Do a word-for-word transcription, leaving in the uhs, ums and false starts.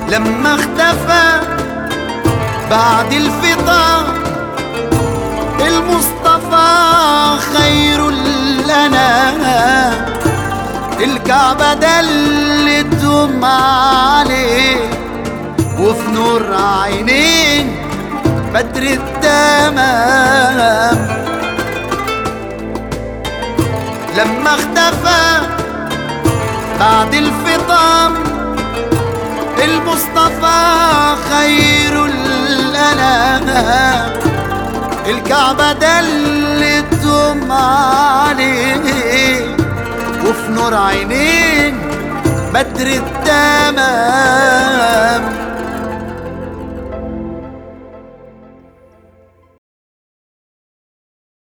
لما اختفى بعد الفطار المصطفى خير لنا، الكعبة دلتهم عليه وفي نور عينين بدر التمام. لما اختفى بعد الفطام المصطفى خير لنا، الكعبة دلتهم عليه وفي نور عينين بدر التمام.